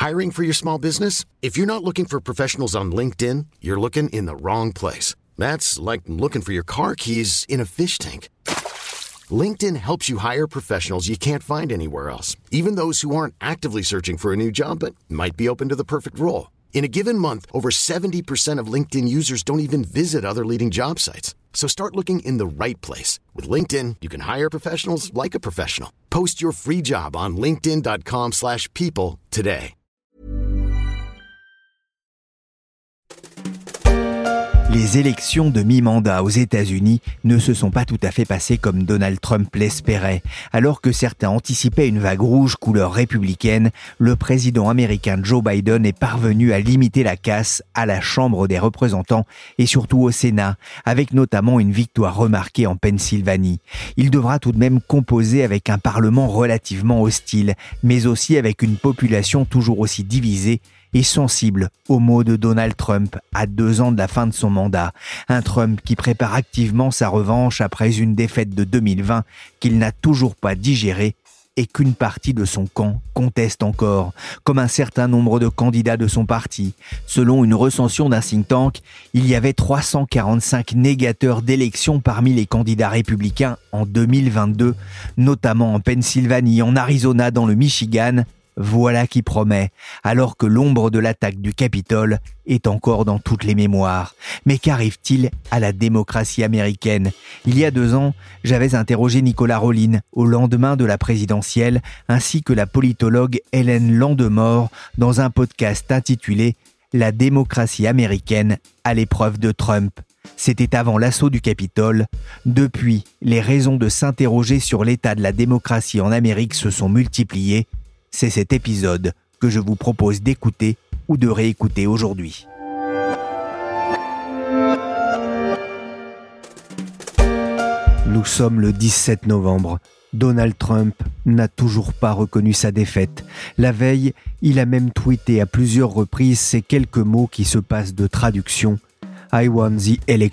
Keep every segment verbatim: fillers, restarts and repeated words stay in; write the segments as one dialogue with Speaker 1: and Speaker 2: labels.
Speaker 1: Hiring for your small business? If you're not looking for professionals on LinkedIn, you're looking in the wrong place. That's like looking for your car keys in a fish tank. LinkedIn helps you hire professionals you can't find anywhere else, even those who aren't actively searching for a new job but might be open to the perfect role. In a given month, over seventy percent of LinkedIn users don't even visit other leading job sites. So start looking in the right place. With LinkedIn, you can hire professionals like a professional. Post your free job on linkedin dot com slash people today.
Speaker 2: Les élections de mi-mandat aux États-Unis ne se sont pas tout à fait passées comme Donald Trump l'espérait. Alors que certains anticipaient une vague rouge couleur républicaine, le président américain Joe Biden est parvenu à limiter la casse à la Chambre des représentants et surtout au Sénat, avec notamment une victoire remarquée en Pennsylvanie. Il devra tout de même composer avec un Parlement relativement hostile, mais aussi avec une population toujours aussi divisée et sensible aux mots de Donald Trump à deux ans de la fin de son mandat. Un Trump qui prépare activement sa revanche après une défaite de deux mille vingt qu'il n'a toujours pas digérée et qu'une partie de son camp conteste encore, comme un certain nombre de candidats de son parti. Selon une recension d'un think tank, il y avait trois cent quarante-cinq négateurs d'élections parmi les candidats républicains en deux mille vingt-deux, notamment en Pennsylvanie, en Arizona, dans le Michigan. Voilà qui promet, alors que l'ombre de l'attaque du Capitole est encore dans toutes les mémoires. Mais qu'arrive-t-il à la démocratie américaine ? Il y a deux ans, j'avais interrogé Nicolas Rollin au lendemain de la présidentielle, ainsi que la politologue Hélène Landemort dans un podcast intitulé « La démocratie américaine à l'épreuve de Trump ». C'était avant l'assaut du Capitole. Depuis, les raisons de s'interroger sur l'état de la démocratie en Amérique se sont multipliées. C'est cet épisode que je vous propose d'écouter ou de réécouter aujourd'hui. Nous sommes le dix-sept novembre. Donald Trump n'a toujours pas reconnu sa défaite. La veille, il a même tweeté à plusieurs reprises ces quelques mots qui se passent de traduction. « I won the election ».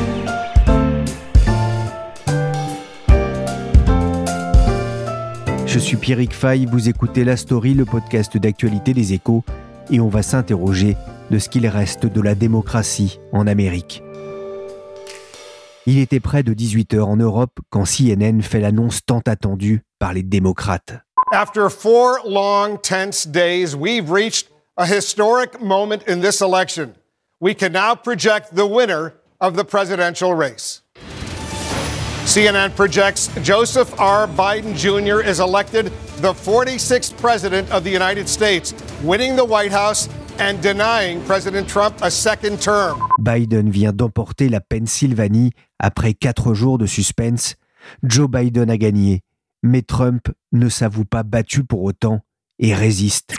Speaker 2: Je suis Pierrick Fay, vous écoutez La Story, le podcast d'actualité des Échos, et on va s'interroger de ce qu'il reste de la démocratie en Amérique. Il était près de dix-huit heures en Europe quand C N N fait l'annonce tant attendue par les démocrates.
Speaker 3: After four long, tense days, we've reached a historic moment in this election. We can now project the winner of the presidential race. C N N projects Joseph R. Biden Junior is elected the forty-sixth president of the United States, winning the White House and denying President Trump a second term.
Speaker 2: Biden vient d'emporter la Pennsylvanie après quatre jours de suspense. Joe Biden a gagné, mais Trump ne s'avoue pas battu pour autant et résiste.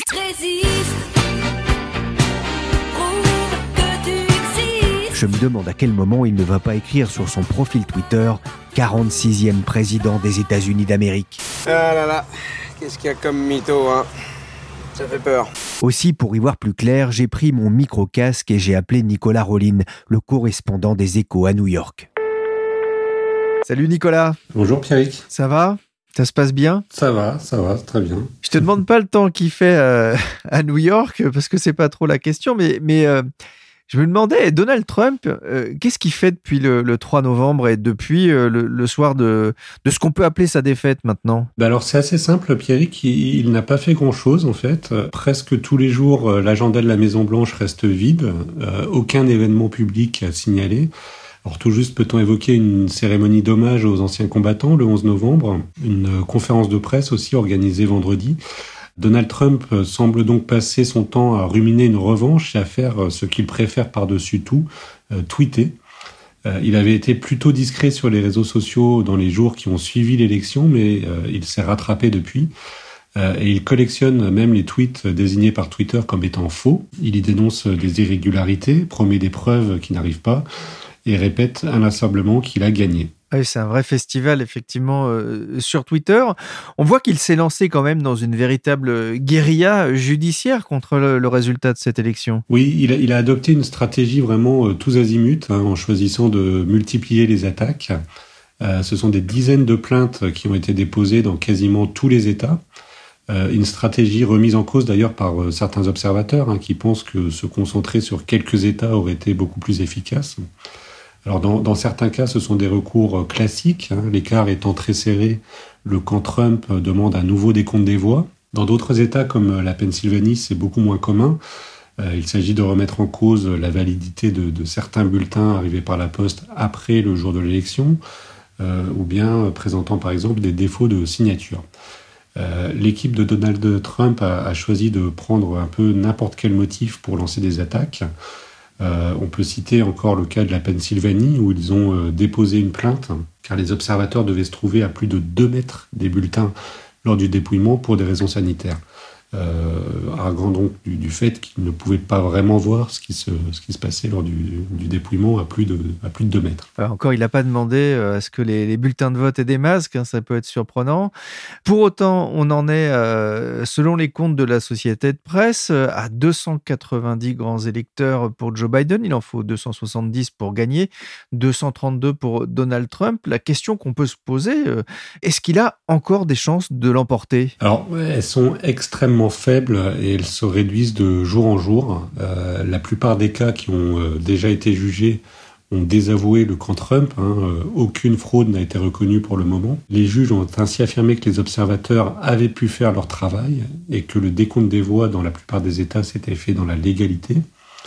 Speaker 2: Je me demande à quel moment il ne va pas écrire sur son profil Twitter « quarante-sixième président des États-Unis d'Amérique ».
Speaker 4: Ah là là, qu'est-ce qu'il y a comme mytho, hein ? Ça fait peur.
Speaker 2: Aussi, pour y voir plus clair, j'ai pris mon micro-casque et j'ai appelé Nicolas Rollin, le correspondant des Échos à New York. Salut Nicolas.
Speaker 5: Bonjour Pierrick.
Speaker 2: Ça va ? Ça se passe bien ?
Speaker 5: Ça va, ça va, très bien.
Speaker 2: Je te demande pas le temps qu'il fait euh, à New York, parce que c'est pas trop la question, mais... mais euh, je me demandais, Donald Trump, euh, qu'est-ce qu'il fait depuis le, le trois novembre et depuis euh, le, le soir de, de ce qu'on peut appeler sa défaite maintenant ?
Speaker 5: Bah alors c'est assez simple, Pierrick, il, il n'a pas fait grand-chose en fait. Euh, presque tous les jours, euh, l'agenda de la Maison-Blanche reste vide, euh, aucun événement public à signaler. Alors tout juste peut-on évoquer une cérémonie d'hommage aux anciens combattants le onze novembre, une euh, conférence de presse aussi organisée vendredi. Donald Trump semble donc passer son temps à ruminer une revanche et à faire ce qu'il préfère par-dessus tout, euh, tweeter. Euh, il avait été plutôt discret sur les réseaux sociaux dans les jours qui ont suivi l'élection, mais euh, il s'est rattrapé depuis. Euh, et il collectionne même les tweets désignés par Twitter comme étant faux. Il y dénonce des irrégularités, promet des preuves qui n'arrivent pas et répète inlassablement qu'il a gagné.
Speaker 2: Oui, c'est un vrai festival, effectivement, euh, sur Twitter. On voit qu'il s'est lancé quand même dans une véritable guérilla judiciaire contre le, le résultat de cette élection.
Speaker 5: Oui, il a, il a adopté une stratégie vraiment euh, tous azimuts, hein, en choisissant de multiplier les attaques. Euh, ce sont des dizaines de plaintes qui ont été déposées dans quasiment tous les États. Euh, une stratégie remise en cause d'ailleurs par euh, certains observateurs hein, qui pensent que se concentrer sur quelques États aurait été beaucoup plus efficace. Alors dans, dans certains cas, ce sont des recours euh, classiques. Hein, l'écart étant très serré, le camp Trump euh, demande un nouveau décompte des voix. Dans d'autres États comme euh, la Pennsylvanie, c'est beaucoup moins commun. Euh, il s'agit de remettre en cause la validité de, de certains bulletins arrivés par la poste après le jour de l'élection, euh, ou bien euh, présentant par exemple des défauts de signature. Euh, l'équipe de Donald Trump a, a choisi de prendre un peu n'importe quel motif pour lancer des attaques. Euh, on peut citer encore le cas de la Pennsylvanie où ils ont euh, déposé une plainte car les observateurs devaient se trouver à plus de deux mètres des bulletins lors du dépouillement pour des raisons sanitaires. Euh, arguant donc du, du fait qu'ils ne pouvaient pas vraiment voir ce qui se, ce qui se passait lors du, du dépouillement à plus de, à plus de deux mètres.
Speaker 2: Alors encore, il n'a pas demandé euh, à ce que les, les bulletins de vote aient des masques, hein, ça peut être surprenant. Pour autant, on en est, euh, selon les comptes de la Société de presse, euh, à deux cent quatre-vingt-dix grands électeurs pour Joe Biden. Il en faut deux cent soixante-dix pour gagner, deux cent trente-deux pour Donald Trump. La question qu'on peut se poser, euh, est-ce qu'il a encore des chances de l'emporter ?
Speaker 5: Alors, elles sont extrêmement faibles et elles se réduisent de jour en jour. Euh, la plupart des cas qui ont euh, déjà été jugés ont désavoué le camp Trump. Hein. Euh, aucune fraude n'a été reconnue pour le moment. Les juges ont ainsi affirmé que les observateurs avaient pu faire leur travail et que le décompte des voix dans la plupart des États s'était fait dans la légalité.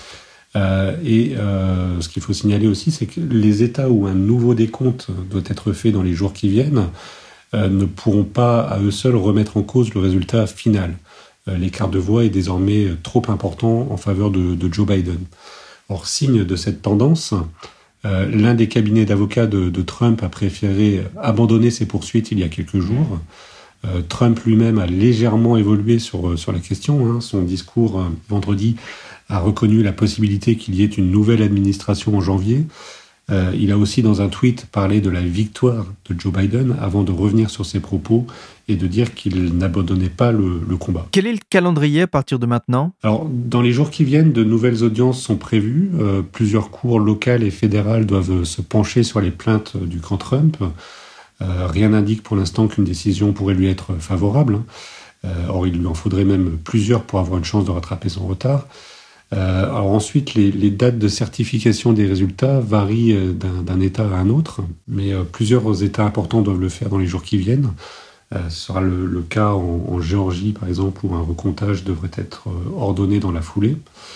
Speaker 5: Euh, et euh, ce qu'il faut signaler aussi, c'est que les États où un nouveau décompte doit être fait dans les jours qui viennent euh, ne pourront pas à eux seuls remettre en cause le résultat final. L'écart de voix est désormais trop important en faveur de, de Joe Biden. Or, signe de cette tendance, euh, l'un des cabinets d'avocats de, de Trump a préféré abandonner ses poursuites il y a quelques jours. Euh, Trump lui-même a légèrement évolué sur, sur la question. Hein. Son discours euh, vendredi a reconnu la possibilité qu'il y ait une nouvelle administration en janvier. Euh, il a aussi, dans un tweet, parlé de la victoire de Joe Biden avant de revenir sur ses propos et de dire qu'il n'abandonnait pas le, le combat.
Speaker 2: Quel est le calendrier à partir de maintenant ?
Speaker 5: Alors, dans les jours qui viennent, de nouvelles audiences sont prévues. Euh, plusieurs cours locales et fédérales doivent se pencher sur les plaintes du camp Trump. Euh, rien n'indique pour l'instant qu'une décision pourrait lui être favorable. Euh, or, il lui en faudrait même plusieurs pour avoir une chance de rattraper son retard. Euh, alors ensuite, les, les dates de certification des résultats varient d'un, d'un État à un autre, mais euh, plusieurs États importants doivent le faire dans les jours qui viennent. Euh, ce sera le, le cas en, en Géorgie, par exemple, où un recomptage devrait être euh, ordonné dans la foulée.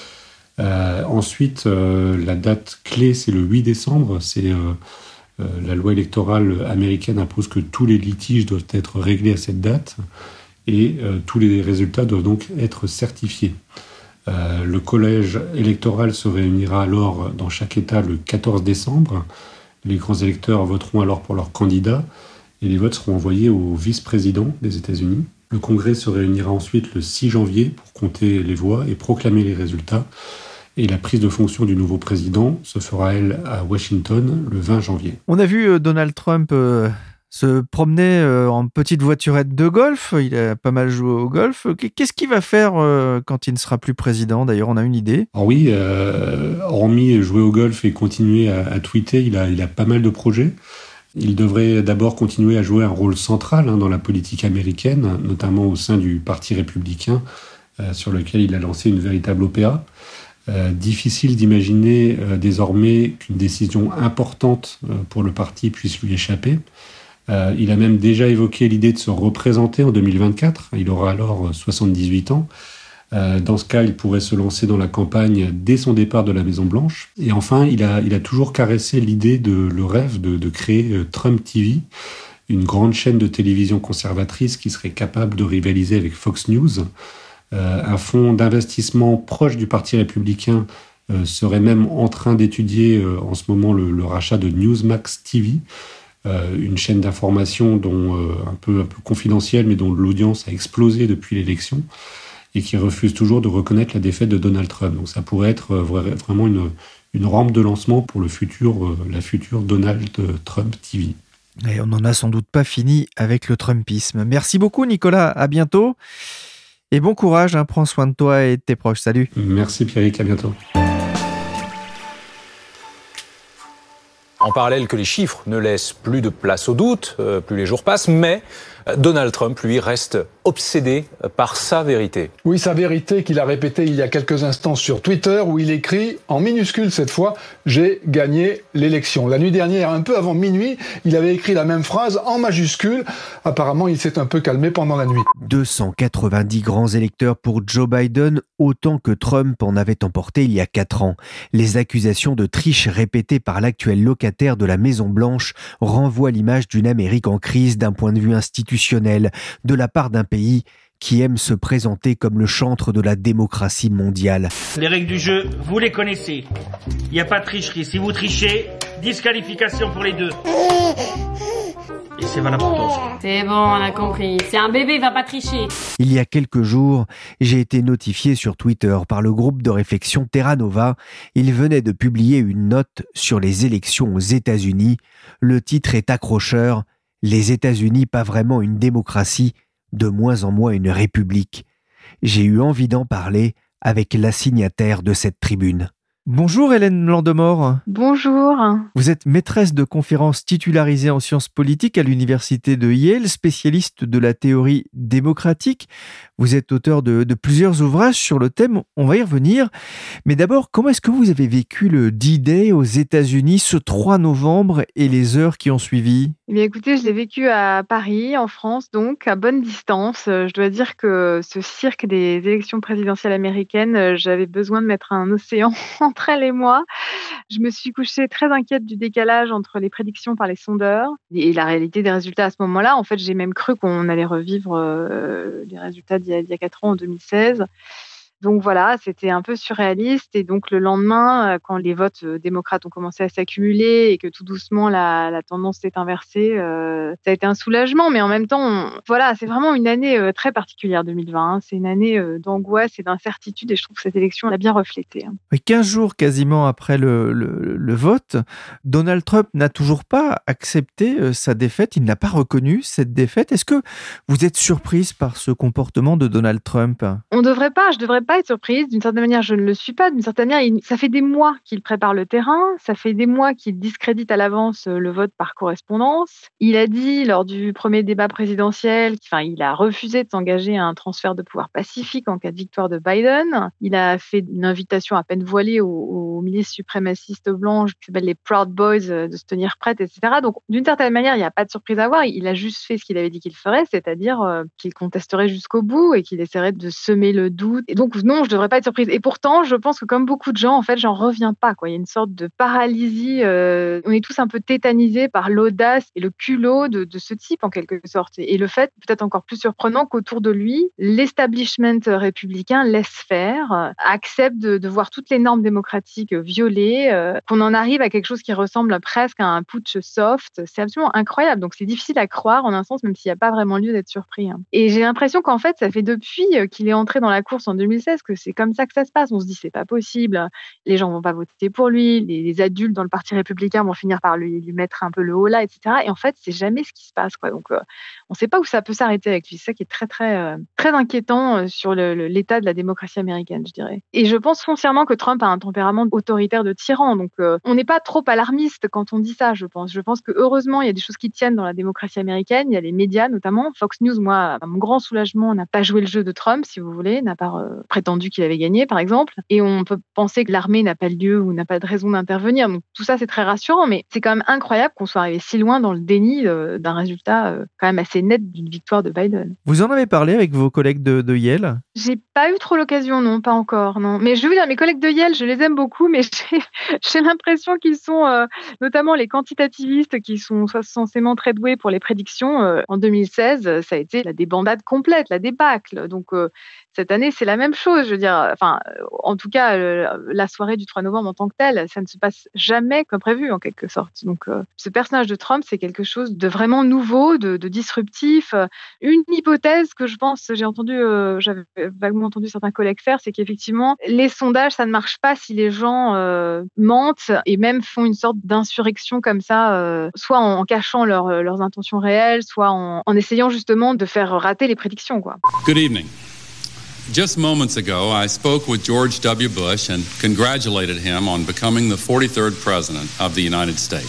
Speaker 5: Euh, ensuite, euh, la date clé, c'est le huit décembre. C'est, euh, euh, la loi électorale américaine impose que tous les litiges doivent être réglés à cette date, et euh, tous les résultats doivent donc être certifiés. Euh, le collège électoral se réunira alors dans chaque État le quatorze décembre. Les grands électeurs voteront alors pour leurs candidats et les votes seront envoyés au vice-président des États-Unis. Le Congrès se réunira ensuite le six janvier pour compter les voix et proclamer les résultats. Et la prise de fonction du nouveau président se fera, elle, à Washington le vingt janvier.
Speaker 2: On a vu euh, Donald Trump... Euh... se promener en petite voiturette de golf. Il a pas mal joué au golf. Qu'est-ce qu'il va faire quand il ne sera plus président ? D'ailleurs, on a une idée.
Speaker 5: Alors oui, euh, hormis jouer au golf et continuer à, à tweeter, il a, il a pas mal de projets. Il devrait d'abord continuer à jouer un rôle central hein, dans la politique américaine, notamment au sein du Parti républicain, euh, sur lequel il a lancé une véritable opéra. Euh, difficile d'imaginer euh, désormais qu'une décision importante euh, pour le parti puisse lui échapper. Euh, il a même déjà évoqué l'idée de se représenter en deux mille vingt-quatre. Il aura alors soixante-dix-huit ans. Euh, dans ce cas, il pourrait se lancer dans la campagne dès son départ de la Maison-Blanche. Et enfin, il a, il a toujours caressé l'idée, de, le rêve de, de créer euh, Trump T V, une grande chaîne de télévision conservatrice qui serait capable de rivaliser avec Fox News. Euh, un fonds d'investissement proche du Parti républicain euh, serait même en train d'étudier euh, en ce moment le, le rachat de Newsmax T V, Euh, une chaîne d'information dont, euh, un peu, un peu confidentielle, mais dont l'audience a explosé depuis l'élection et qui refuse toujours de reconnaître la défaite de Donald Trump. Donc ça pourrait être euh, vraiment une, une rampe de lancement pour le futur, euh, la future Donald Trump T V.
Speaker 2: Et on n'en a sans doute pas fini avec le Trumpisme. Merci beaucoup Nicolas, à bientôt. Et bon courage, hein, prends soin de toi et de tes proches. Salut.
Speaker 5: Merci Pierrick, à bientôt.
Speaker 6: En parallèle que les chiffres ne laissent plus de place au doute, euh, plus les jours passent, mais Donald Trump, lui, reste obsédé par sa vérité.
Speaker 7: Oui, sa vérité qu'il a répétée il y a quelques instants sur Twitter, où il écrit, en minuscule cette fois, « J'ai gagné l'élection ». La nuit dernière, un peu avant minuit, il avait écrit la même phrase en majuscule. Apparemment, il s'est un peu calmé pendant la nuit.
Speaker 2: deux cent quatre-vingt-dix grands électeurs pour Joe Biden, autant que Trump en avait emporté il y a quatre ans. Les accusations de triche répétées par l'actuel locataire de la Maison-Blanche renvoient l'image d'une Amérique en crise d'un point de vue institutionnel, de la part d'un pays qui aime se présenter comme le chantre de la démocratie mondiale.
Speaker 8: Les règles du jeu, vous les connaissez. Il n'y a pas de tricherie. Si vous trichez, disqualification pour les deux. Et c'est valable pour toi.
Speaker 9: C'est bon, on a compris. C'est un bébé, il va pas tricher.
Speaker 2: Il y a quelques jours, j'ai été notifié sur Twitter par le groupe de réflexion Terra Nova. Il venait de publier une note sur les élections aux États-Unis. Le titre est accrocheur. Les États-Unis, pas vraiment une démocratie, de moins en moins une république. J'ai eu envie d'en parler avec la signataire de cette tribune. Bonjour Hélène Landemort.
Speaker 10: Bonjour.
Speaker 2: Vous êtes maîtresse de conférences titularisée en sciences politiques à l'université de Yale, spécialiste de la théorie démocratique. Vous êtes auteur de, de plusieurs ouvrages sur le thème, on va y revenir. Mais d'abord, comment est-ce que vous avez vécu le D-Day aux États-Unis ce trois novembre et les heures qui ont suivi ?
Speaker 10: Eh bien, écoutez, je l'ai vécu à Paris, en France, donc à bonne distance. Je dois dire que ce cirque des élections présidentielles américaines, j'avais besoin de mettre un océan entre elle et moi. Je me suis couchée très inquiète du décalage entre les prédictions par les sondeurs et la réalité des résultats à ce moment-là. En fait, j'ai même cru qu'on allait revivre euh, les résultats d'il y a, d'il y a quatre ans, en deux mille seize. Donc voilà, c'était un peu surréaliste. Et donc le lendemain, quand les votes démocrates ont commencé à s'accumuler et que tout doucement la, la tendance s'est inversée, euh, ça a été un soulagement. Mais en même temps, on, voilà, c'est vraiment une année euh, très particulière deux mille vingt. Hein. C'est une année euh, d'angoisse et d'incertitude et je trouve que cette élection l'a bien reflété. Hein.
Speaker 2: quinze jours quasiment après le, le, le vote, Donald Trump n'a toujours pas accepté euh, sa défaite. Il n'a pas reconnu cette défaite. Est-ce que vous êtes surprise par ce comportement de Donald Trump ?
Speaker 10: On ne devrait pas, je devrais pas être surprise. D'une certaine manière, je ne le suis pas. D'une certaine manière, il, ça fait des mois qu'il prépare le terrain. Ça fait des mois qu'il discrédite à l'avance le vote par correspondance. Il a dit lors du premier débat présidentiel, enfin, il a refusé de s'engager à un transfert de pouvoir pacifique en cas de victoire de Biden. Il a fait une invitation à peine voilée aux, aux milices suprémacistes blanches qui s'appellent les Proud Boys de se tenir prêtes, et cetera. Donc, d'une certaine manière, il n'y a pas de surprise à voir. Il a juste fait ce qu'il avait dit qu'il ferait, c'est-à-dire euh, qu'il contesterait jusqu'au bout et qu'il essaierait de semer le doute. Et donc, non, je devrais pas être surprise. Et pourtant, je pense que comme beaucoup de gens, en fait, j'en reviens pas, quoi. Il y a une sorte de paralysie. Euh, on est tous un peu tétanisés par l'audace et le culot de, de ce type, en quelque sorte. Et, et le fait, peut-être encore plus surprenant, qu'autour de lui, l'establishment républicain laisse faire, euh, accepte de, de voir toutes les normes démocratiques violées, euh, qu'on en arrive à quelque chose qui ressemble presque à un putsch soft. C'est absolument incroyable. Donc, c'est difficile à croire, en un sens, même s'il n'y a pas vraiment lieu d'être surpris. Hein. Et j'ai l'impression qu'en fait, ça fait depuis qu'il est entré dans la course en deux mille seize que c'est comme ça que ça se passe. On se dit c'est pas possible, les gens vont pas voter pour lui, les, les adultes dans le parti républicain vont finir par lui, lui mettre un peu le haut là, et cetera. Et en fait, c'est jamais ce qui se passe, quoi. Donc, euh, on sait pas où ça peut s'arrêter avec lui. C'est ça qui est très très euh, très inquiétant euh, sur le, le, l'état de la démocratie américaine, je dirais. Et je pense foncièrement que Trump a un tempérament autoritaire de tyran. Donc, euh, on n'est pas trop alarmiste quand on dit ça. Je pense. Je pense que heureusement, il y a des choses qui tiennent dans la démocratie américaine. Il y a les médias, notamment Fox News. Moi, à mon grand soulagement, n'a pas joué le jeu de Trump, si vous voulez, n'a pas euh, prétendu qu'il avait gagné, par exemple. Et on peut penser que l'armée n'a pas lieu ou n'a pas de raison d'intervenir. Donc tout ça, c'est très rassurant, mais c'est quand même incroyable qu'on soit arrivé si loin dans le déni euh, d'un résultat euh, quand même assez net d'une victoire de Biden.
Speaker 2: Vous en avez parlé avec vos collègues de, de Yale ?
Speaker 10: J'ai pas eu trop l'occasion, non, pas encore, non. Mais je veux dire, mes collègues de Yale, je les aime beaucoup, mais j'ai, j'ai l'impression qu'ils sont, euh, notamment les quantitativistes, qui sont censément très doués pour les prédictions. Euh, en deux mille seize, ça a été la débandade complète, la débâcle. Donc euh, cette année, c'est la même chose. Je veux dire, enfin, en tout cas, euh, la soirée du trois novembre en tant que telle, ça ne se passe jamais comme prévu, en quelque sorte. Donc, euh, ce personnage de Trump, c'est quelque chose de vraiment nouveau, de, de disruptif. Une hypothèse que je pense, j'ai entendu, euh, j'avais vaguement entendu certains collègues faire, c'est qu'effectivement, les sondages, ça ne marche pas si les gens euh, mentent et même font une sorte d'insurrection comme ça, euh, soit en, en cachant leur, leurs intentions réelles, soit en, en essayant justement de faire rater les prédictions, quoi.
Speaker 11: Good evening. Just moments ago, I spoke with George W. Bush and congratulated him on becoming the forty-third president of the United States.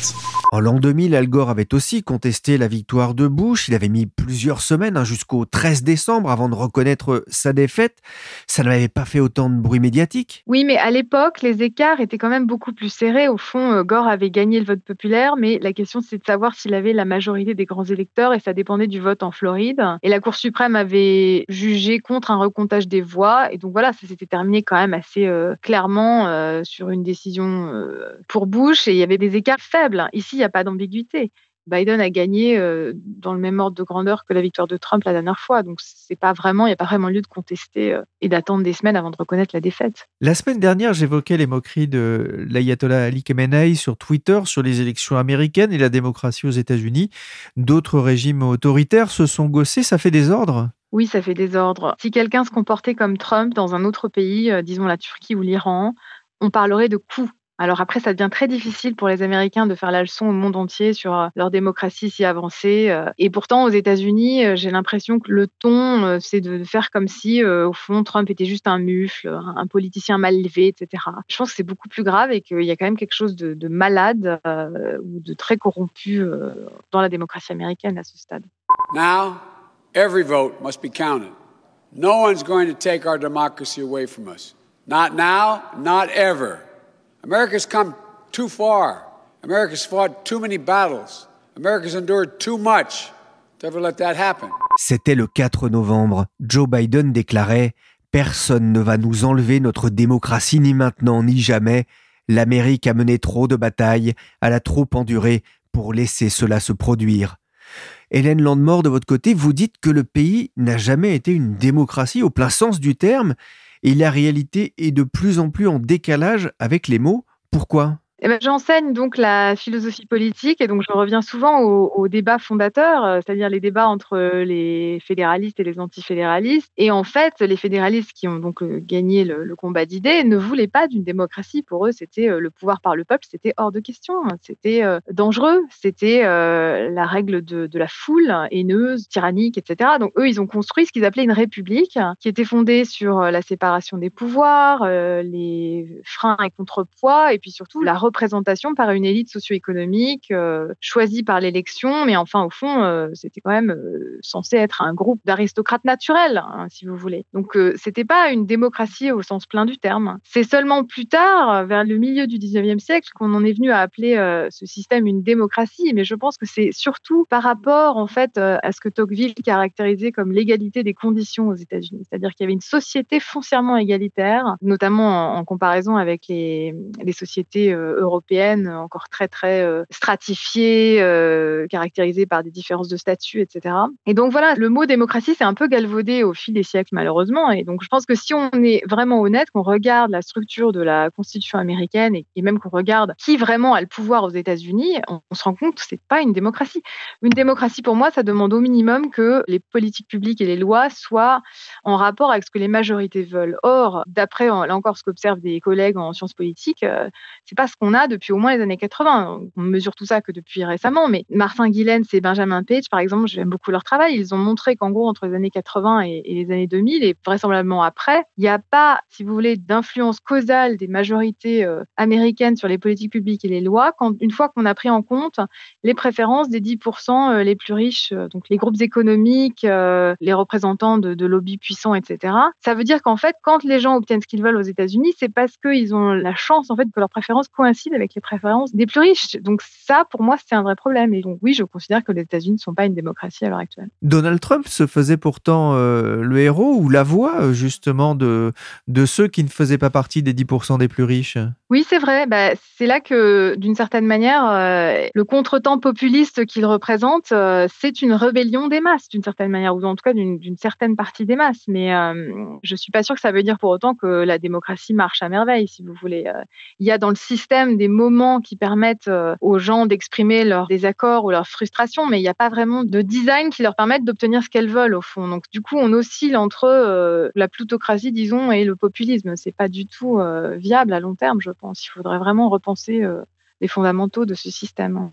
Speaker 2: En l'an deux mille, Al Gore avait aussi contesté la victoire de Bush. Il avait mis plusieurs semaines, hein, jusqu'au treize décembre, avant de reconnaître sa défaite. Ça n'avait pas fait autant de bruit médiatique.
Speaker 10: Oui, mais à l'époque, les écarts étaient quand même beaucoup plus serrés. Au fond, Gore avait gagné le vote populaire, mais la question, c'est de savoir s'il avait la majorité des grands électeurs, et ça dépendait du vote en Floride. Et la Cour suprême avait jugé contre un recomptage des voix. Et donc voilà, ça s'était terminé quand même assez euh, clairement euh, sur une décision euh, pour Bush. Et il y avait des écarts faibles. Ici, il n'y a pas d'ambiguïté. Biden a gagné euh, dans le même ordre de grandeur que la victoire de Trump la dernière fois. Donc, c'est pas vraiment, il n'y a pas vraiment lieu de contester euh, et d'attendre des semaines avant de reconnaître la défaite.
Speaker 2: La semaine dernière, j'évoquais les moqueries de l'ayatollah Ali Khamenei sur Twitter sur les élections américaines et la démocratie aux États-Unis. D'autres régimes autoritaires se sont gaussés. Ça fait désordre ?
Speaker 10: Oui, ça fait désordre. Si quelqu'un se comportait comme Trump dans un autre pays, euh, disons la Turquie ou l'Iran, on parlerait de coups. Alors après, ça devient très difficile pour les Américains de faire la leçon au monde entier sur leur démocratie si avancée. Et pourtant, aux États-Unis, j'ai l'impression que le ton, c'est de faire comme si, au fond, Trump était juste un mufle, un politicien mal élevé, et cetera. Je pense que c'est beaucoup plus grave et qu'il y a quand même quelque chose de, de malade euh, ou de très corrompu euh, dans la démocratie américaine à ce stade.
Speaker 12: Now, every vote must be counted. No one's going to take our democracy away from us. Not now, not ever. America's come too far. America's fought too many battles. America's endured too much to ever let that happen.
Speaker 2: C'était le quatre novembre. Joe Biden déclarait « Personne ne va nous enlever notre démocratie, ni maintenant, ni jamais. L'Amérique a mené trop de batailles, elle a trop enduré pour laisser cela se produire. » Hélène Landemort, de votre côté, vous dites que le pays n'a jamais été une démocratie au plein sens du terme, et la réalité est de plus en plus en décalage avec les mots. Pourquoi ?
Speaker 10: Eh ben, j'enseigne donc la philosophie politique et donc je reviens souvent aux, aux débats fondateurs, euh, c'est-à-dire les débats entre les fédéralistes et les antifédéralistes. Et en fait, les fédéralistes qui ont donc euh, gagné le, le combat d'idées ne voulaient pas d'une démocratie. Pour eux, c'était euh, le pouvoir par le peuple, c'était hors de question. C'était euh, dangereux, c'était euh, la règle de, de la foule, haineuse, tyrannique, et cetera. Donc eux, ils ont construit ce qu'ils appelaient une république qui était fondée sur la séparation des pouvoirs, euh, les freins et contrepoids, et puis surtout la représentation par une élite socio-économique euh, choisie par l'élection, mais enfin au fond euh, c'était quand même euh, censé être un groupe d'aristocrates naturels, hein, si vous voulez. Donc euh, c'était pas une démocratie au sens plein du terme. C'est seulement plus tard, vers le milieu du dix-neuvième siècle, qu'on en est venu à appeler euh, ce système une démocratie, mais je pense que c'est surtout par rapport en fait euh, à ce que Tocqueville caractérisait comme l'égalité des conditions aux États-Unis, c'est-à-dire qu'il y avait une société foncièrement égalitaire, notamment en, en comparaison avec les, les sociétés euh, européenne, encore très très euh, stratifiée, euh, caractérisée par des différences de statut, et cetera. Et donc voilà, le mot démocratie s'est un peu galvaudé au fil des siècles malheureusement. Et donc je pense que si on est vraiment honnête, qu'on regarde la structure de la Constitution américaine et, et même qu'on regarde qui vraiment a le pouvoir aux États-Unis, on, on se rend compte que c'est pas une démocratie. Une démocratie pour moi, ça demande au minimum que les politiques publiques et les lois soient en rapport avec ce que les majorités veulent. Or, d'après là encore ce qu'observent des collègues en sciences politiques, euh, c'est pas ce qu'on a depuis au moins les années quatre-vingts. On mesure tout ça que depuis récemment, mais Martin Gilens et Benjamin Page, par exemple, j'aime beaucoup leur travail. Ils ont montré qu'en gros, entre les années quatre-vingts et, et les années deux mille, et vraisemblablement après, il n'y a pas, si vous voulez, d'influence causale des majorités euh, américaines sur les politiques publiques et les lois, quand, une fois qu'on a pris en compte les préférences des dix pour cent euh, les plus riches, euh, donc les groupes économiques, euh, les représentants de, de lobbies puissants, et cetera. Ça veut dire qu'en fait, quand les gens obtiennent ce qu'ils veulent aux États-Unis, c'est parce qu'ils ont la chance, en fait, que leurs préférences coïncident avec les préférences des plus riches. Donc ça, pour moi, c'est un vrai problème. Et donc oui, je considère que les États-Unis ne sont pas une démocratie à l'heure actuelle.
Speaker 2: Donald Trump se faisait pourtant euh, le héros ou la voix, justement, de, de ceux qui ne faisaient pas partie des dix pour cent des plus riches.
Speaker 10: Oui, c'est vrai. Bah, c'est là que, d'une certaine manière, euh, le contretemps populiste qu'il représente, euh, c'est une rébellion des masses, d'une certaine manière, ou en tout cas d'une, d'une certaine partie des masses. Mais euh, je ne suis pas sûre que ça veut dire pour autant que la démocratie marche à merveille, si vous voulez. Euh, il y a dans le système des moments qui permettent euh, aux gens d'exprimer leurs désaccords ou leurs frustrations, mais il n'y a pas vraiment de design qui leur permette d'obtenir ce qu'elles veulent, au fond. Donc, du coup, on oscille entre euh, la plutocratie, disons, et le populisme. C'est pas du tout euh, viable à long terme, je pense. Il faudrait vraiment repenser euh, les fondamentaux de ce système.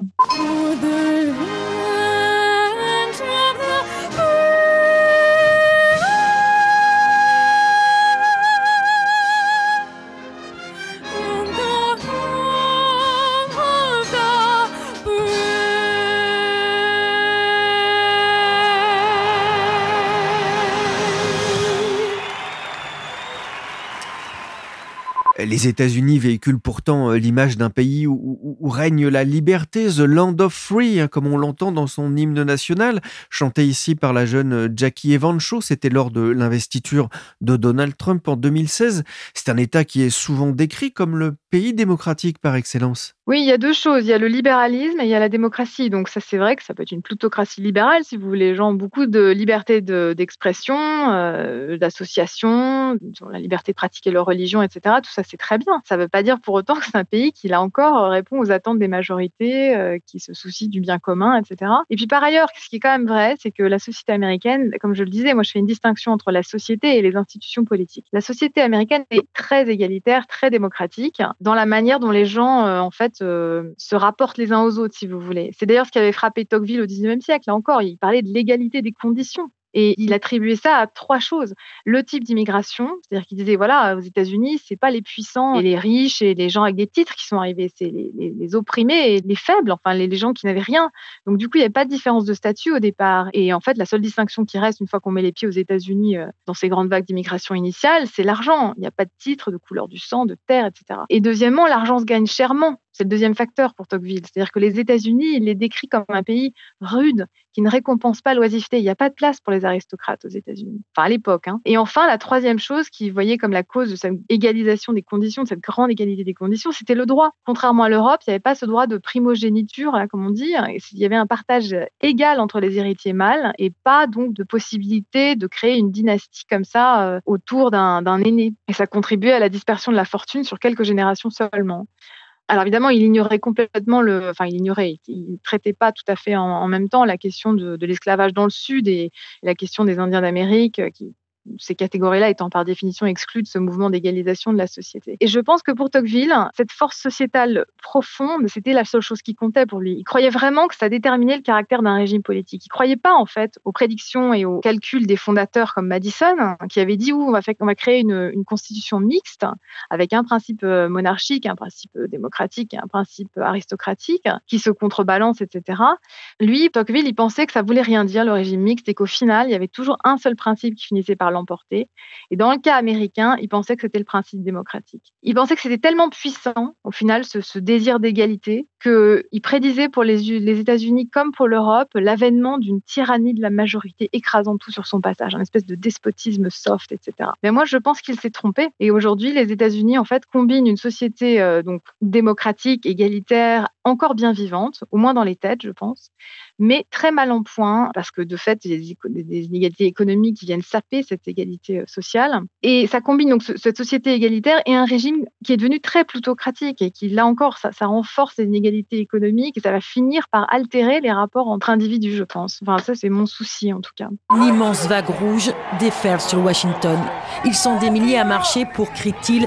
Speaker 2: Les États-Unis véhiculent pourtant l'image d'un pays où, où, où règne la liberté, the land of free, hein, comme on l'entend dans son hymne national, chanté ici par la jeune Jackie Evancho. C'était lors de l'investiture de Donald Trump en deux mille seize. C'est un État qui est souvent décrit comme le pays démocratique par excellence.
Speaker 10: Oui, il y a deux choses. Il y a le libéralisme et il y a la démocratie. Donc ça, c'est vrai que ça peut être une plutocratie libérale, si vous voulez. Les gens ont beaucoup de liberté de, d'expression, euh, d'association, la liberté de pratiquer leur religion, et cetera. Tout ça, c'est très bien. Ça ne veut pas dire pour autant que c'est un pays qui, là encore, répond aux attentes des majorités, euh, qui se soucie du bien commun, et cetera. Et puis par ailleurs, ce qui est quand même vrai, c'est que la société américaine, comme je le disais, moi je fais une distinction entre la société et les institutions politiques. La société américaine est très égalitaire, très démocratique, dans la manière dont les gens, euh, en fait, euh, se rapportent les uns aux autres, si vous voulez. C'est d'ailleurs ce qui avait frappé Tocqueville au dix-neuvième siècle. Là encore, il parlait de l'égalité des conditions. Et il attribuait ça à trois choses. Le type d'immigration, c'est-à-dire qu'il disait, voilà, aux États-Unis, c'est pas les puissants et les riches et les gens avec des titres qui sont arrivés, c'est les, les, les opprimés et les faibles, enfin les, les gens qui n'avaient rien. Donc du coup, il n'y avait pas de différence de statut au départ. Et en fait, la seule distinction qui reste une fois qu'on met les pieds aux États-Unis euh, dans ces grandes vagues d'immigration initiale, c'est l'argent. Il n'y a pas de titre, de couleur du sang, de terre, et cetera. Et deuxièmement, l'argent se gagne chèrement. C'est le deuxième facteur pour Tocqueville. C'est-à-dire que les États-Unis, il les décrit comme un pays rude, qui ne récompense pas l'oisiveté. Il n'y a pas de place pour les aristocrates aux États-Unis. Enfin, à l'époque. Hein. Et enfin, la troisième chose qu'il voyait comme la cause de cette égalisation des conditions, de cette grande égalité des conditions, c'était le droit. Contrairement à l'Europe, il n'y avait pas ce droit de primogéniture, hein, comme on dit. Il y avait un partage égal entre les héritiers mâles et pas donc de possibilité de créer une dynastie comme ça euh, autour d'un, d'un aîné. Et ça contribuait à la dispersion de la fortune sur quelques générations seulement. Alors évidemment, il ignorait complètement le, enfin il ignorait, il ne traitait pas tout à fait en, en même temps la question de, de l'esclavage dans le Sud et, et la question des Indiens d'Amérique qui ces catégories-là étant par définition exclues de ce mouvement d'égalisation de la société. Et je pense que pour Tocqueville, cette force sociétale profonde, c'était la seule chose qui comptait pour lui. Il croyait vraiment que ça déterminait le caractère d'un régime politique. Il croyait pas, en fait, aux prédictions et aux calculs des fondateurs comme Madison, qui avait dit, où on va, faire, on va créer une, une constitution mixte avec un principe monarchique, un principe démocratique et un principe aristocratique qui se contrebalancent, et cetera. Lui, Tocqueville, il pensait que ça voulait rien dire, le régime mixte, et qu'au final, il y avait toujours un seul principe qui finissait par l'emporter. Et dans le cas américain, il pensait que c'était le principe démocratique. Il pensait que c'était tellement puissant, au final, ce, ce désir d'égalité, qu'il prédisait pour les, les États-Unis comme pour l'Europe l'avènement d'une tyrannie de la majorité écrasant tout sur son passage, une espèce de despotisme soft, et cetera. Mais moi, je pense qu'il s'est trompé. Et aujourd'hui, les États-Unis, en fait, combinent une société euh, donc démocratique, égalitaire, encore bien vivante, au moins dans les têtes, je pense, mais très mal en point, parce que de fait, il y a des, des inégalités économiques qui viennent saper cette égalité sociale. Et ça combine donc ce, cette société égalitaire et un régime qui est devenu très plutocratique et qui, là encore, ça, ça renforce les inégalités économiques et ça va finir par altérer les rapports entre individus, je pense. Enfin, ça, c'est mon souci, en tout cas.
Speaker 13: L'immense vague rouge déferle sur Washington. Ils sont des milliers à marcher pour, crie-t-il,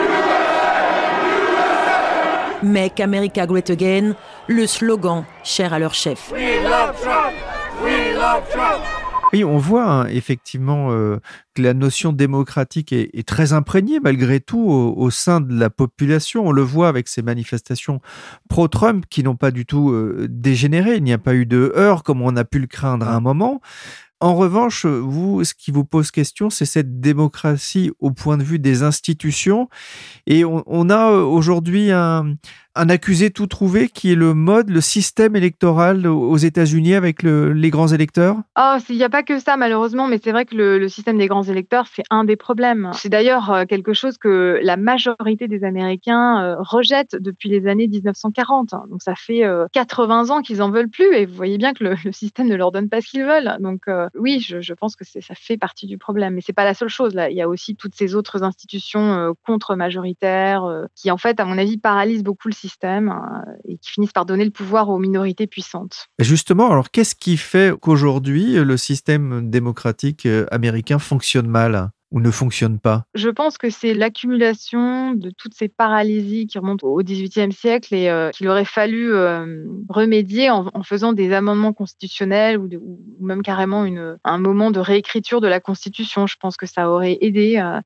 Speaker 13: Make America Great Again, le slogan cher à leur chef.
Speaker 14: We love Trump. We love Trump.
Speaker 2: Oui, on voit hein, effectivement euh, que la notion démocratique est, est très imprégnée malgré tout au, au sein de la population. On le voit avec ces manifestations pro-Trump qui n'ont pas du tout euh, dégénéré. Il n'y a pas eu de heurts comme on a pu le craindre à un moment. En revanche, vous, ce qui vous pose question, c'est cette démocratie au point de vue des institutions. Et on, on a aujourd'hui un, un accusé tout trouvé qui est le mode, le système électoral aux États-Unis avec le, les grands électeurs.
Speaker 10: Oh, il n'y a pas que ça, malheureusement, mais c'est vrai que le, le système des grands électeurs, c'est un des problèmes. C'est d'ailleurs quelque chose que la majorité des Américains euh, rejettent depuis les années dix-neuf cent quarante. Donc ça fait euh, quatre-vingts ans qu'ils n'en veulent plus et vous voyez bien que le, le système ne leur donne pas ce qu'ils veulent. Donc euh, oui, je, je pense que c'est, ça fait partie du problème. Mais ce n'est pas la seule chose. Là. Il y a aussi toutes ces autres institutions euh, contre-majoritaires euh, qui, en fait, à mon avis, paralysent beaucoup le système euh, et qui finissent par donner le pouvoir aux minorités puissantes.
Speaker 2: Justement, alors qu'est-ce qui fait qu'aujourd'hui, le système démocratique américain fonctionne mal ? Ou ne fonctionne pas?
Speaker 10: Je pense que c'est l'accumulation de toutes ces paralysies qui remontent au dix-huitième siècle et euh, qu'il aurait fallu euh, remédier en, en faisant des amendements constitutionnels ou, de, ou même carrément une, un moment de réécriture de la Constitution. Je pense que ça aurait aidé. Euh,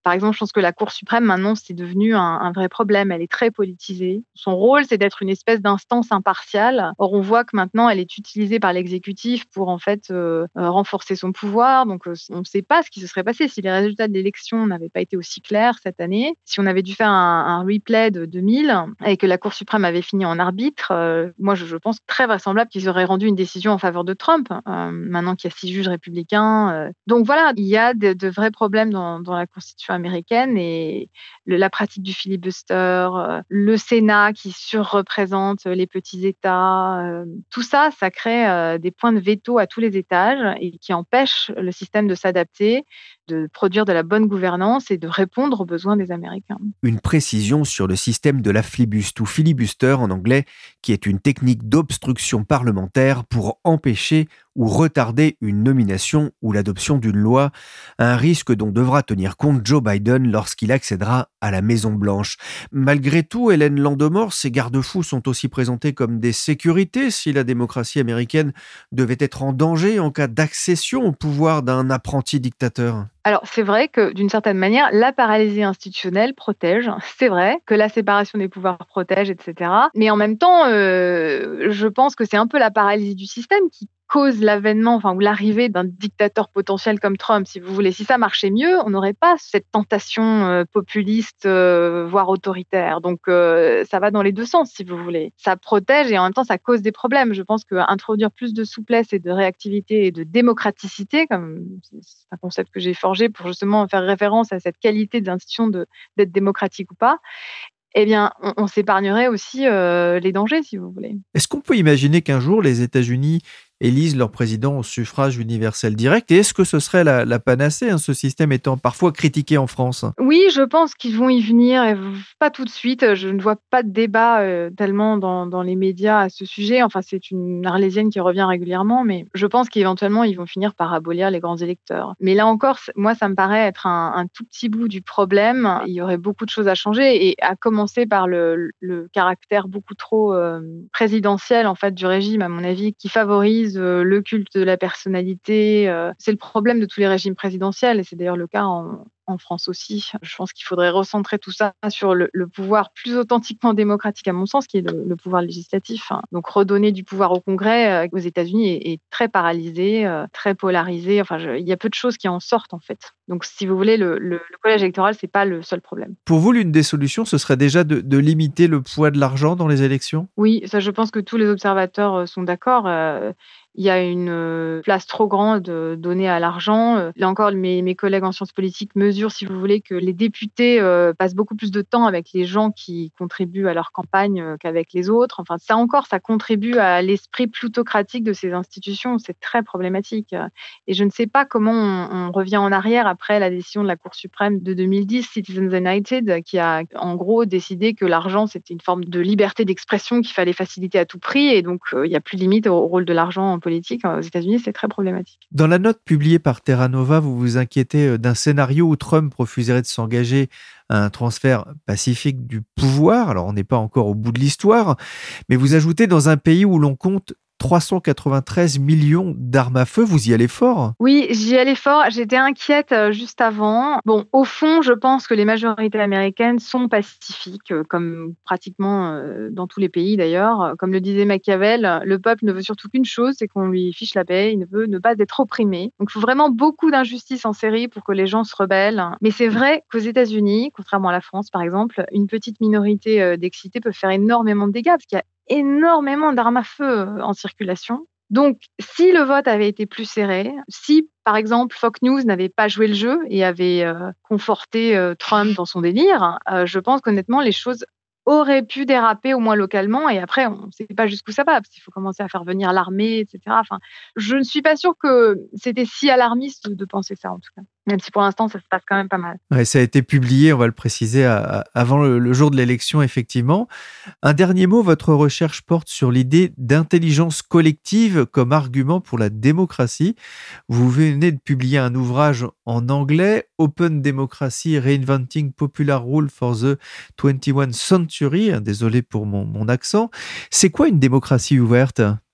Speaker 10: Par exemple, je pense que la Cour suprême, maintenant, c'est devenu un, un vrai problème. Elle est très politisée. Son rôle, c'est d'être une espèce d'instance impartiale. Or, on voit que maintenant, elle est utilisée par l'exécutif pour, en fait, euh, renforcer son pouvoir. Donc, euh, on ne sait pas ce qui se serait passé si les résultats de l'élection n'avaient pas été aussi clairs cette année. Si on avait dû faire un, un replay de deux mille et que la Cour suprême avait fini en arbitre, euh, moi, je, je pense très vraisemblable qu'ils auraient rendu une décision en faveur de Trump, euh, maintenant qu'il y a six juges républicains. Euh. Donc, voilà, il y a de, de vrais problèmes dans, dans la Constitution américaine et le, la pratique du filibuster, euh, le Sénat qui surreprésente les petits États, euh, tout ça, ça crée euh, des points de veto à tous les étages et qui empêchent le système de s'adapter, de produire de la bonne gouvernance et de répondre aux besoins des Américains.
Speaker 2: Une précision sur le système de la flibuste ou filibuster en anglais, qui est une technique d'obstruction parlementaire pour empêcher ou retarder une nomination ou l'adoption d'une loi, un risque dont devra tenir compte Joe Biden lorsqu'il accédera à la Maison-Blanche. Malgré tout, Hélène Landemort, ces garde-fous sont aussi présentés comme des sécurités si la démocratie américaine devait être en danger en cas d'accession au pouvoir d'un apprenti dictateur.
Speaker 10: Alors, c'est vrai que, d'une certaine manière, la paralysie institutionnelle protège. C'est vrai que la séparation des pouvoirs protège, et cetera. Mais en même temps, euh, je pense que c'est un peu la paralysie du système qui cause l'avènement, enfin, ou l'arrivée d'un dictateur potentiel comme Trump, si vous voulez. Si ça marchait mieux, on n'aurait pas cette tentation euh, populiste, euh, voire autoritaire. Donc, euh, ça va dans les deux sens, si vous voulez. Ça protège et en même temps, ça cause des problèmes. Je pense qu'introduire plus de souplesse et de réactivité et de démocraticité, comme c'est un concept que j'ai forgé pour justement faire référence à cette qualité des institutions de, d'être démocratique ou pas, eh bien, on, on s'épargnerait aussi euh, les dangers, si vous voulez.
Speaker 2: Est-ce qu'on peut imaginer qu'un jour, les États-Unis élisent leur président au suffrage universel direct. Et est-ce que ce serait la, la panacée, hein, ce système étant parfois critiqué en France?
Speaker 10: Oui, je pense qu'ils vont y venir, et pas tout de suite. Je ne vois pas de débat euh, tellement dans, dans les médias à ce sujet. Enfin, c'est une arlésienne qui revient régulièrement, mais je pense qu'éventuellement, ils vont finir par abolir les grands électeurs. Mais là encore, moi, ça me paraît être un, un tout petit bout du problème. Il y aurait beaucoup de choses à changer, et à commencer par le, le caractère beaucoup trop euh, présidentiel en fait, du régime, à mon avis, qui favorise le culte de la personnalité. C'est le problème de tous les régimes présidentiels et c'est d'ailleurs le cas en, en France aussi. Je pense qu'il faudrait recentrer tout ça sur le, le pouvoir plus authentiquement démocratique, à mon sens, qui est le, le pouvoir législatif. Donc redonner du pouvoir au Congrès aux États-Unis est, est très paralysé, très polarisé. Enfin, je, il y a peu de choses qui en sortent en fait. Donc, si vous voulez, le, le, le collège électoral, c'est pas le seul problème.
Speaker 2: Pour vous, l'une des solutions, ce serait déjà de, de limiter le poids de l'argent dans les élections?
Speaker 10: Oui, ça, je pense que tous les observateurs sont d'accord. Euh, Il y a une place trop grande donnée à l'argent. Là encore, mes, mes collègues en sciences politiques mesurent, si vous voulez, que les députés euh, passent beaucoup plus de temps avec les gens qui contribuent à leur campagne euh, qu'avec les autres. Enfin, ça encore, ça contribue à l'esprit plutocratique de ces institutions. C'est très problématique. Et je ne sais pas comment on, on revient en arrière après la décision de la Cour suprême de deux mille dix, Citizens United, qui a en gros décidé que l'argent, c'était une forme de liberté d'expression qu'il fallait faciliter à tout prix. Et donc, euh, il n'y a plus de limite au, au rôle de l'argent politique aux États-Unis, c'est très problématique.
Speaker 2: Dans la note publiée par Terra Nova, vous vous inquiétez d'un scénario où Trump refuserait de s'engager à un transfert pacifique du pouvoir. Alors, on n'est pas encore au bout de l'histoire, mais vous ajoutez dans un pays où l'on compte trois cent quatre-vingt-treize millions d'armes à feu, vous y allez fort?
Speaker 10: Oui, j'y allais fort. J'étais inquiète juste avant. Bon, au fond, je pense que les majorités américaines sont pacifiques, comme pratiquement dans tous les pays d'ailleurs. Comme le disait Machiavel, le peuple ne veut surtout qu'une chose, c'est qu'on lui fiche la paix. Il ne veut ne pas être opprimé. Donc, il faut vraiment beaucoup d'injustice en série pour que les gens se rebellent. Mais c'est vrai qu'aux États-Unis, contrairement à la France par exemple, une petite minorité d'excités peut faire énormément de dégâts parce qu'il y a énormément d'armes à feu en circulation. Donc, si le vote avait été plus serré, si, par exemple, Fox News n'avait pas joué le jeu et avait euh, conforté euh, Trump dans son délire, euh, je pense qu'honnêtement, les choses auraient pu déraper au moins localement. Et après, on ne sait pas jusqu'où ça va, parce qu'il faut commencer à faire venir l'armée, et cetera. Enfin, je ne suis pas sûre que c'était si alarmiste de penser ça, en tout cas. Même si pour l'instant, ça se passe quand même pas mal.
Speaker 2: Ouais, ça a été publié, on va le préciser, à, à, avant le, le jour de l'élection, effectivement. Un dernier mot, votre recherche porte sur l'idée d'intelligence collective comme argument pour la démocratie. Vous venez de publier un ouvrage en anglais, Open Democracy, Reinventing Popular Rule for the twenty-first century. Désolé pour mon, mon accent. C'est quoi une démocratie ouverte ?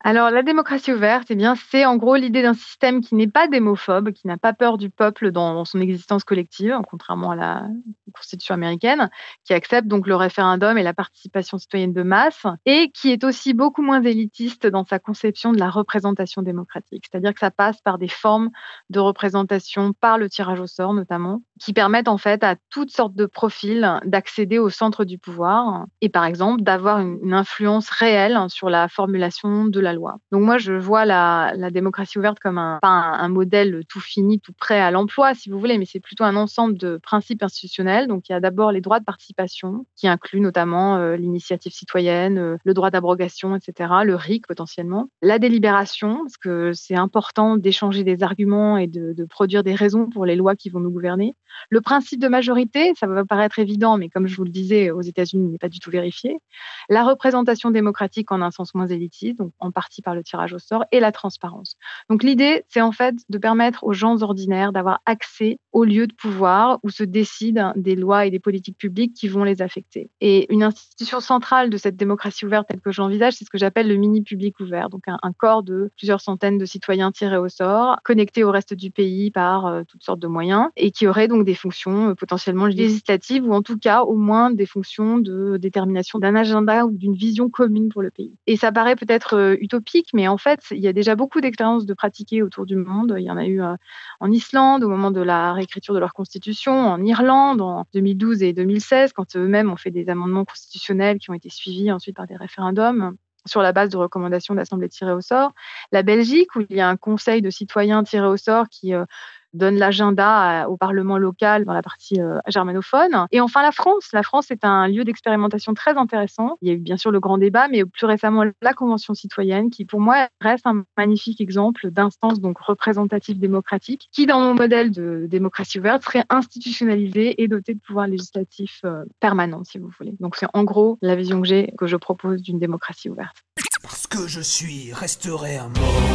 Speaker 10: Alors, la démocratie ouverte, eh bien, c'est en gros l'idée d'un système qui n'est pas démophobe, qui n'a pas peur du peuple dans, dans son existence collective, contrairement à la Constitution américaine, qui accepte donc le référendum et la participation citoyenne de masse, et qui est aussi beaucoup moins élitiste dans sa conception de la représentation démocratique. C'est-à-dire que ça passe par des formes de représentation, par le tirage au sort notamment, qui permettent en fait à toutes sortes de profils d'accéder au centre du pouvoir et par exemple d'avoir une, une influence réelle sur la formulation de la loi. Donc moi je vois la, la démocratie ouverte comme un, pas un, un modèle tout fini, tout prêt à l'emploi si vous voulez, mais c'est plutôt un ensemble de principes institutionnels. Donc il y a d'abord les droits de participation qui incluent notamment euh, l'initiative citoyenne, euh, le droit d'abrogation, et cetera, le R I C potentiellement, la délibération parce que c'est important d'échanger des arguments et de, de produire des raisons pour les lois qui vont nous gouverner. Le principe de majorité, ça va paraître évident, mais comme je vous le disais, aux États-Unis, il n'est pas du tout vérifié. La représentation démocratique en un sens moins élitiste, donc en partie par le tirage au sort, et la transparence. Donc l'idée, c'est en fait de permettre aux gens ordinaires d'avoir accès aux lieux de pouvoir où se décident des lois et des politiques publiques qui vont les affecter. Et une institution centrale de cette démocratie ouverte telle que je l'envisage, c'est ce que j'appelle le mini-public ouvert, donc un, un corps de plusieurs centaines de citoyens tirés au sort, connectés au reste du pays par euh, toutes sortes de moyens, et qui auraient donc des fonctions euh, potentiellement législatives ou en tout cas au moins des fonctions de détermination d'un agenda ou d'une vision commune pour le pays. Et ça paraît peut-être euh, utopique, mais en fait, il y a déjà beaucoup d'expériences de pratiquer autour du monde. Il y en a eu euh, en Islande au moment de la réécriture de leur constitution, en Irlande en deux mille douze et deux mille seize, quand eux-mêmes ont fait des amendements constitutionnels qui ont été suivis ensuite par des référendums sur la base de recommandations d'assemblées tirées au sort. La Belgique, où il y a un conseil de citoyens tirés au sort qui euh, donne l'agenda au Parlement local dans la partie euh, germanophone. Et enfin, la France. La France est un lieu d'expérimentation très intéressant. Il y a eu bien sûr le grand débat, mais plus récemment la Convention citoyenne, qui pour moi reste un magnifique exemple d'instance donc représentative démocratique, qui dans mon modèle de démocratie ouverte serait institutionnalisée et dotée de pouvoirs législatifs euh, permanents, si vous voulez. Donc c'est en gros la vision que j'ai, que je propose d'une démocratie ouverte.
Speaker 15: Parce que je suis, resterai un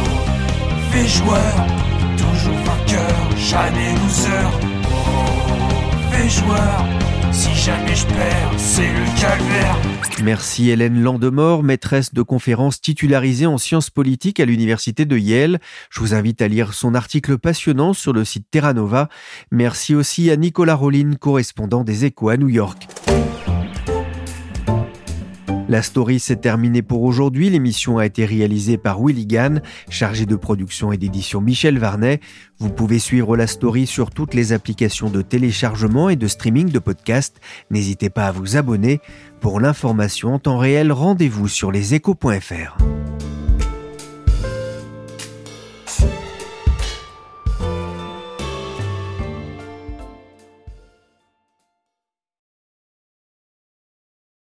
Speaker 15: mauvais joueur, toujours vainqueur, jamais loser. Mauvais joueur, si jamais je perds, c'est le calvaire.
Speaker 2: Merci Hélène Landemort, maîtresse de conférences titularisée en sciences politiques à l'université de Yale. Je vous invite à lire son article passionnant sur le site Terra Nova. Merci aussi à Nicolas Rollin, correspondant des Échos à New York. La story s'est terminée pour aujourd'hui. L'émission a été réalisée par Willy Gann, chargé de production et d'édition Michel Varnet. Vous pouvez suivre la story sur toutes les applications de téléchargement et de streaming de podcasts. N'hésitez pas à vous abonner. Pour l'information en temps réel, rendez-vous sur leséchos point f r.